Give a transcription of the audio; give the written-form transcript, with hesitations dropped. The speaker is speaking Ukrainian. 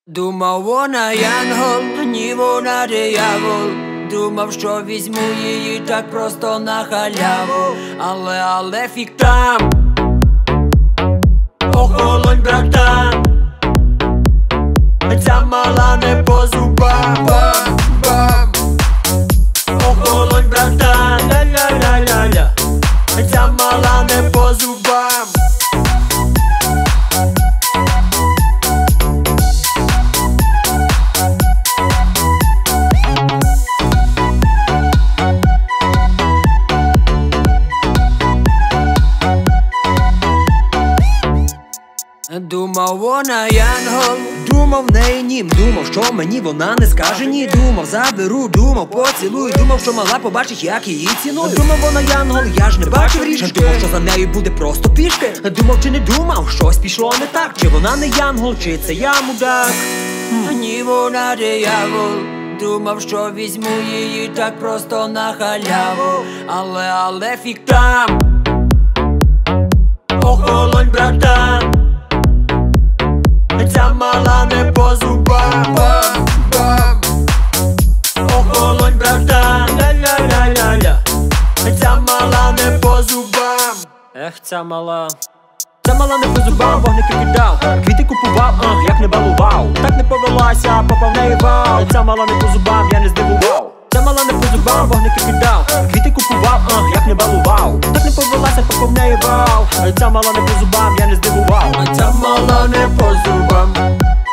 Думав, вона янгол, ні, вона диявол. Думав, що візьму її так просто на халяву. Але фік там. Охолонь, братан. Ця мала не по зубам. Бам-бам. Охолонь, братан. Ля-ля-ля-ля-ля. Ця мала не по зубам. Думав, вона янгол, думав, в неї нім. Думав, що мені вона не скаже ні. Думав, заберу, думав, поцілую. Думав, що мала побачить, як її ціную. Думав, вона янгол, я ж не бачив річки. Думав, що за нею буде просто пішки. Думав, чи не думав, щось пішло не так. Чи вона не янгол, чи це я мудак. Ні, вона диявол. Думав, що візьму її так просто на халяву. Але фік там. Охолонь, братан. Ця мала не по зубам. Бам-бам. Охолонь, братан. Ля-ля-ля-ля-ля. Ця мала не по зубам. Ця мала. Ця мала не по зубам, вогники кидав. Квіти купував, як не балував. Так не повелася, попав в неї вал. Ця мала не по зубам, я не здивував. Ця мала не по зубам, вогники кидав. Квіти купував, як не балував. Так не повелася, попав в неї вал. Ця мала не по зубам, я не здивував. Ця мала не по зубам.